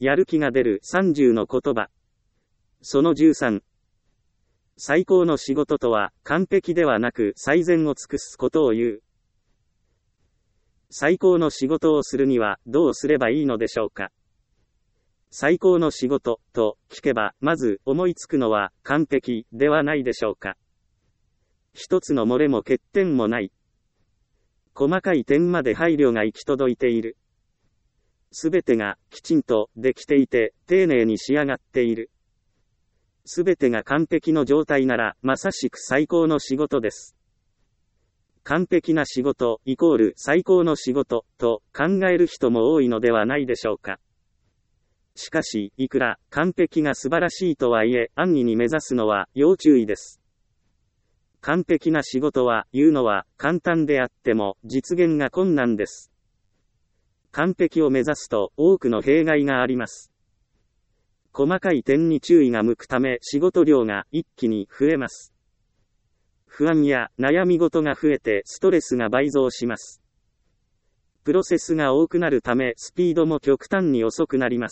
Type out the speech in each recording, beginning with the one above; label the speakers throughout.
Speaker 1: やる気が出る30の言葉。その13。最高の仕事とは、完璧ではなく最善を尽くすことを言う。最高の仕事をするにはどうすればいいのでしょうか。最高の仕事と聞けば、まず思いつくのは完璧ではないでしょうか。一つの漏れも欠点もない。細かい点まで配慮が行き届いている。すべてがきちんとできていて、丁寧に仕上がっている。すべてが完璧の状態なら、まさしく最高の仕事です。完璧な仕事イコール最高の仕事と考える人も多いのではないでしょうか。しかし、いくら完璧が素晴らしいとはいえ、安易に目指すのは要注意です。完璧な仕事は言うのは簡単であっても実現が困難です。完璧を目指すと多くの弊害があります。細かい点に注意が向くため仕事量が一気に増えます。不安や悩み事が増えてストレスが倍増します。プロセスが多くなるためスピードも極端に遅くなります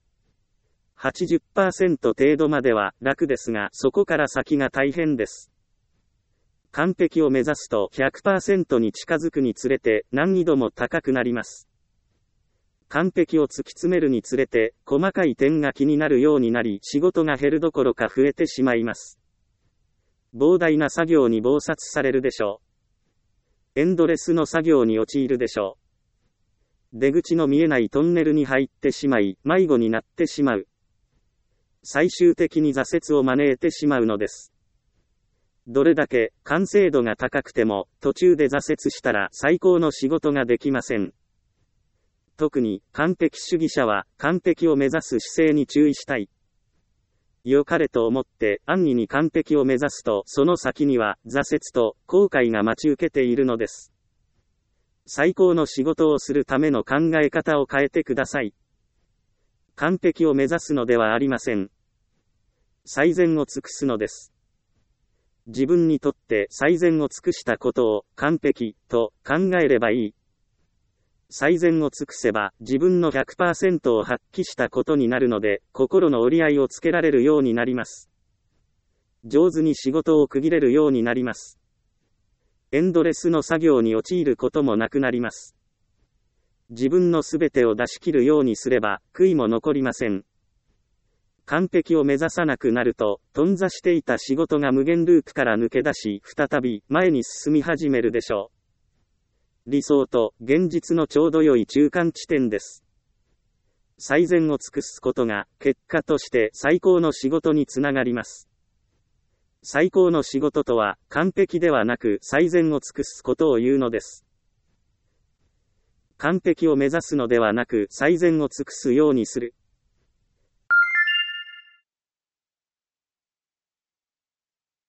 Speaker 1: 。80% 程度までは楽ですが、そこから先が大変です。完璧を目指すと 100% に近づくにつれて難易度も高くなります。完璧を突き詰めるにつれて細かい点が気になるようになり、仕事が減るどころか増えてしまいます。膨大な作業に忙殺されるでしょう。エンドレスの作業に陥るでしょう。出口の見えないトンネルに入ってしまい、迷子になってしまう。最終的に挫折を招いてしまうのです。どれだけ完成度が高くても、途中で挫折したら最高の仕事ができません。特に完璧主義者は完璧を目指す姿勢に注意したい。良かれと思って安易に完璧を目指すと、その先には挫折と後悔が待ち受けているのです。最高の仕事をするための考え方を変えてください。完璧を目指すのではありません。最善を尽くすのです。自分にとって最善を尽くしたことを完璧と考えればいい。最善を尽くせば自分の 100% を発揮したことになるので、心の折り合いをつけられるようになります。上手に仕事を区切れるようになります。エンドレスの作業に陥ることもなくなります。自分のすべてを出し切るようにすれば悔いも残りません。完璧を目指さなくなると、頓挫していた仕事が無限ループから抜け出し、再び前に進み始めるでしょう。理想と現実のちょうど良い中間地点です。最善を尽くすことが結果として最高の仕事につながります。最高の仕事とは完璧ではなく最善を尽くすことを言うのです。完璧を目指すのではなく最善を尽くすようにする。